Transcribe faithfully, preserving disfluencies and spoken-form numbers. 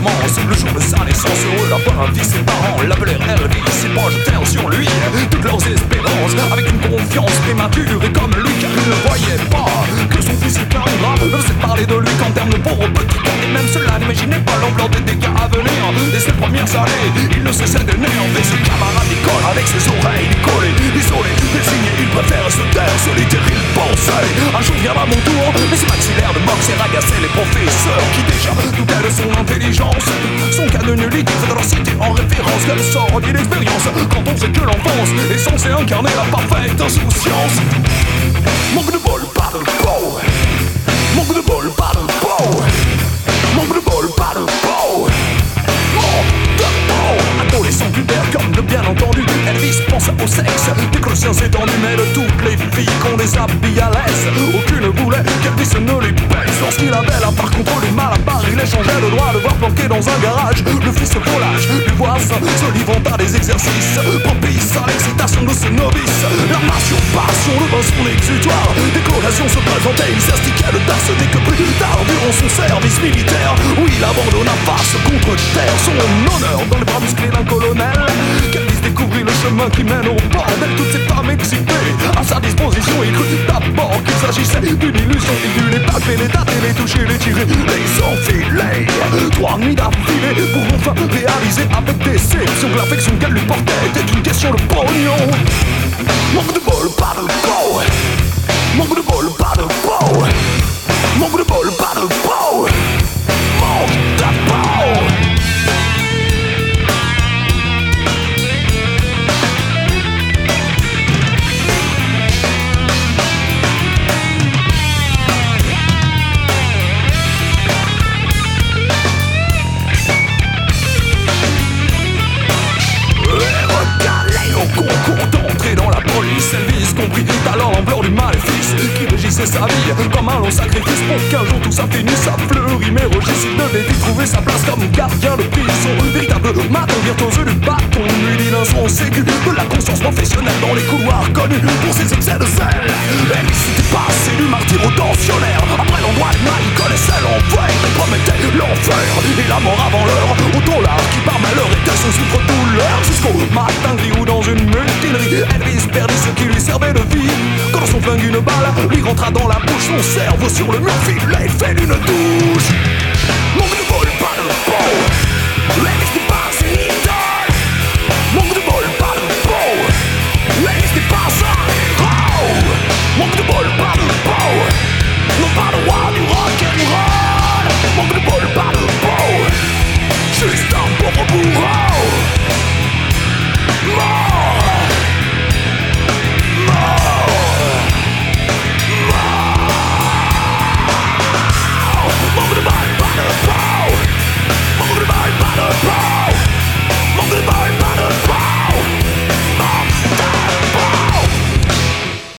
commence le jour de sa naissance. Heureux d'avoir un fils, ses parents l'appelèrent Elvis. Ses proches jetèrent sur lui toutes leurs espérances, avec une confiance prémature et comme lui, car il ne voyait pas que son fils était un grave. Ne faisait parler de lui qu'en termes de pauvre petit corps, et même cela n'imaginait pas l'ampleur des dégâts à venir. Dès ses premières années, il ne cessait d'énerver ses camarades d'école avec ses oreilles décollées, isolées, désignées. Il préfère se taire, solitaire, il pensait un jour viendra mon tour, mais ses maxillaires de boxe et ragassaient les professeurs qui déjà doutaient de son intelligence. Son cas de nullité fait alors citer en référence quelle sorte d'inexpérience quand on sait que l'enfance est censée incarner la parfaite insouciance. Manque de bol, pas de peau. Manque de bol, pas de peau. Manque de bol, pas de peau. Manque de peau. Adolescent pubère comme de bien entendu, Elvis pense au sexe. Des clochiens étendus, mais de toutes les filles qu'on les habille à l'aise, aucune voulait qu'Elvis ne les baise. Lorsqu'il avait là par contre le mal à part, il échangeait le droit de voir planqué dans un garage le fils volage du voisin, se livrant à des exercices propices à l'excitation de ce novice. La masturbation devint son exutoire, des collations se présentaient, il s'astiquait le tarse dès que plus tard, durant son service militaire, où il abandonna face contre terre son honneur dans les bras musclés d'un colonel. Qu'Elvis découvrit le chemin qui mène au bordel, toutes ces femmes excitées à sa disposition. Il crut d'abord qu'il s'agissait d'une illusion. Il dut les palper, les tâter, les toucher, les tirer, les enfiler. Trois nuits d'affilée pour enfin réaliser avec déception que l'affection qu'elle lui portait était une question de pognon. Manque de bol, pas de peau. Manque de bol, pas de peau. Manque de bol, pas de peau. Manque de peau. Concours d'entrer dans la police, Elvis comprit alors l'ampleur du maléfice qui régissait sa vie comme un long sacrifice pour qu'un jour tout ça finisse à fleurir. Mais Régis, il devait y trouver sa place comme gardien de prison, véritable maton virtuose du bâton, lui dit d'un son sécu de la conscience professionnelle dans les couloirs connus pour ses excès de zèle. Elvis s'était passé du martyr au tensionnaire, après l'endroit de mal, il connaissait l'enfer et promettait l'enfer et la mort avant l'heure au dollar qui par malheur était son souffre-douleur. Jusqu'au matin gris ou dans une mutinerie, Elvis perdit ce qui lui servait de vie. Quand dans son flingue une balle lui rentra dans la bouche, son cerveau sur le mur filait fait d'une douche. Manque de bol, pas de peau.